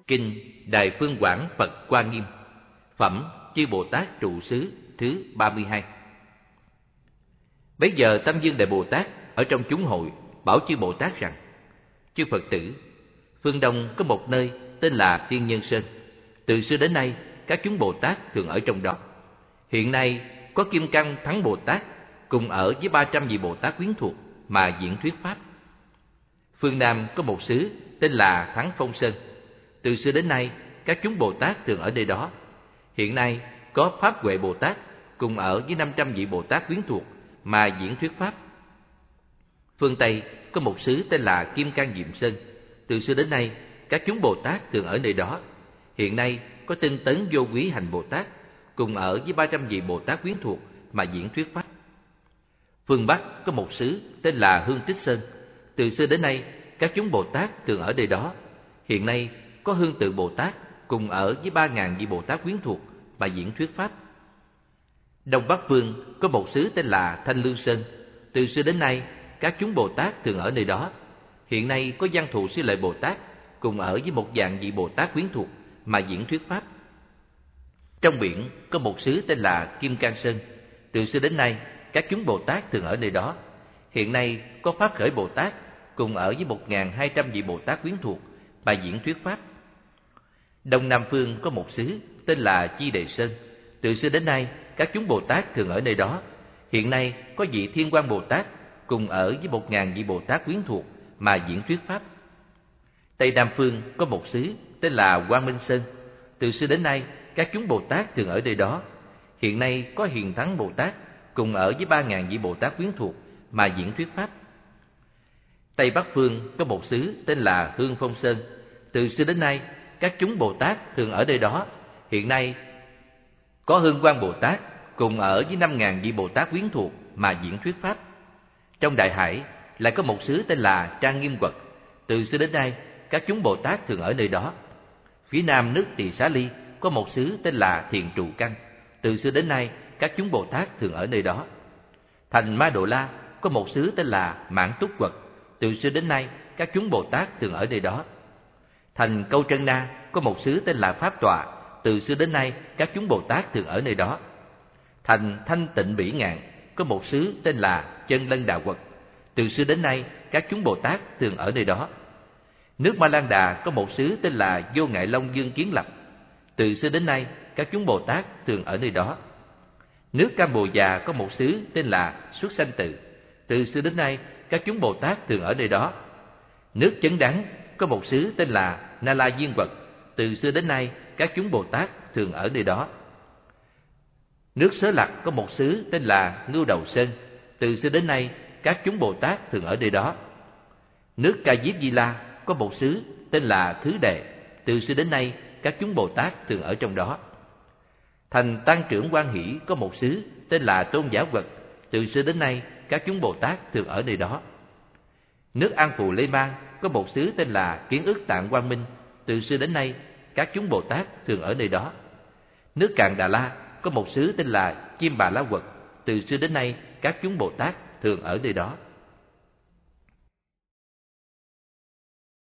Kinh Đại Phương Quảng Phật Hoa Nghiêm. Phẩm Chư Bồ Tát Trụ Xứ thứ 32. Bấy giờ Tam Dương Đại Bồ Tát ở trong chúng hội bảo chư Bồ Tát rằng: Chư Phật tử, phương Đông có một nơi tên là Tiên Nhân Sơn. Từ xưa đến nay, các chúng Bồ Tát thường ở trong đó. Hiện nay có Kim Cang Thắng Bồ Tát cùng ở với 300 vị Bồ Tát quyến thuộc mà diễn thuyết pháp. Phương Nam có một xứ tên là Thắng Phong Sơn. Từ xưa đến nay, các chúng Bồ Tát thường ở nơi đó. Hiện nay có Pháp Huệ Bồ Tát cùng ở với 500 vị Bồ Tát quyến thuộc mà diễn thuyết pháp. Phương Tây có một xứ tên là Kim Cang Diệm Sơn. Từ xưa đến nay, các chúng Bồ Tát thường ở nơi đó. Hiện nay có Tinh Tấn Vô Quý Hành Bồ Tát cùng ở với 300 vị Bồ Tát quyến thuộc mà diễn thuyết pháp. Phương Bắc có một xứ tên là Hương Tích Sơn. Từ xưa đến nay, các chúng Bồ Tát thường ở nơi đó. Hiện nay có Hương Tự Bồ Tát cùng ở với 3.000 vị Bồ Tát quyến thuộc mà diễn thuyết pháp. Đông Bắc Phương có một xứ tên là Thanh Lương Sơn. Từ xưa đến nay, các chúng Bồ Tát thường ở nơi đó. Hiện nay có Văn Thù Sư Lợi Bồ Tát cùng ở với 1.000 vị Bồ Tát quyến thuộc mà diễn thuyết pháp. Trong biển có một xứ tên là Kim Cang Sơn. Từ xưa đến nay, các chúng Bồ Tát thường ở nơi đó. Hiện nay có Pháp Khởi Bồ Tát cùng ở với 1.200 vị Bồ Tát quyến thuộc mà diễn thuyết pháp. Đông Nam Phương có một xứ tên là Chi Đề Sơn. Từ xưa đến nay, các chúng Bồ Tát thường ở nơi đó. Hiện nay có vị Thiên Quang Bồ Tát cùng ở với 1.000 vị Bồ Tát quyến thuộc mà diễn thuyết pháp. Tây Nam Phương có một xứ tên là Quang Minh Sơn. Từ xưa đến nay, các chúng Bồ Tát thường ở nơi đó. Hiện nay có Hiền Thắng Bồ Tát cùng ở với 3.000 vị Bồ Tát quyến thuộc mà diễn thuyết pháp. Tây Bắc Phương có một xứ tên là Hương Phong Sơn. Từ xưa đến nay, các chúng Bồ Tát thường ở nơi đó. Hiện nay có Hương Quang Bồ Tát cùng ở với 5.000 vị Bồ Tát quyến thuộc mà diễn thuyết pháp. Trong Đại Hải lại có một xứ tên là Trang Nghiêm Quật. Từ xưa đến nay, các chúng Bồ Tát thường ở nơi đó. Phía nam nước Tỳ Xá Ly có một xứ tên là Thiền Trụ Căn. Từ xưa đến nay, các chúng Bồ Tát thường ở nơi đó. Thành Ma Độ La có một xứ tên là Mãn Túc Quật. Từ xưa đến nay, các chúng Bồ Tát thường ở nơi đó. Thành Câu Trân Na có một xứ tên là Pháp Tọa. Từ xưa đến nay, các chúng Bồ Tát thường ở nơi đó. Thành Thanh Tịnh Bỉ Ngạn có một xứ tên là Chân Lân Đà Quật. Từ xưa đến nay, các chúng Bồ Tát thường ở nơi đó. Nước Ma Lan Đà có một xứ tên là Vô Ngại Long Dương Kiến Lập. Từ xưa đến nay, các chúng Bồ Tát thường ở nơi đó. Nước Campuchia có một xứ tên là Xuất Sanh Tự. Từ xưa đến nay, các chúng Bồ Tát thường ở nơi đó. Nước Chấn Đắng có một xứ tên là Na La Diên Quật. Từ xưa đến nay, các chúng Bồ Tát thường ở nơi đó. Nước Xớ Lặc có một xứ tên là Ngưu Đầu Sơn. Từ xưa đến nay, các chúng Bồ Tát thường ở nơi đó. Nước Ca Diếp Di La có một xứ tên là Thứ Đệ. Từ xưa đến nay, các chúng Bồ Tát thường ở trong đó. Thành Tăng Trưởng Quan Hỷ có một xứ tên là Tôn Giả Quật. Từ xưa đến nay, các chúng Bồ Tát thường ở nơi đó. Nước An Phù Lê Mang có một xứ tên là Kiến Ức Tạng Quang Minh. Từ xưa đến nay, các chúng Bồ Tát thường ở nơi đó. Nước Càn Đà La có một xứ tên là Chim Bà La Quật. Từ xưa đến nay, các chúng Bồ Tát thường ở nơi đó.